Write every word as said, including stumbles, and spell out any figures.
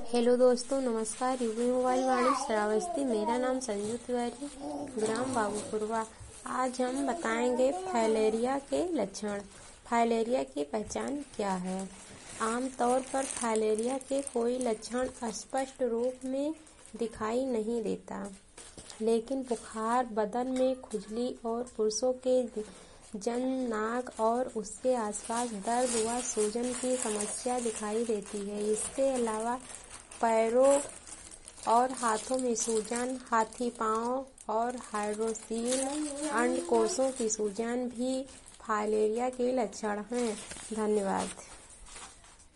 Hello दोस्तों, नमस्कार। UP mobile Vani Shravasti. मेरा नाम संजू तिवारी, ग्राम बाबूपुरवा। आज हम बताएंगे फाइलेरिया के लक्षण। फाइलेरिया की पहचान क्या है? आमतौर पर फाइलेरिया के कोई लक्षण स्पष्ट रूप में दिखाई नहीं देता, लेकिन बुखार, बदन में खुजली और पुरुषों के जन, नाक और उसके आसपास दर्द व सूजन की समस्या दिखाई देती है। इसके अलावा पैरों और हाथों में सूजन, हाथी पांव और हाइड्रोसील अंडकोशों की सूजन भी फाइलेरिया के लक्षण हैं। धन्यवाद।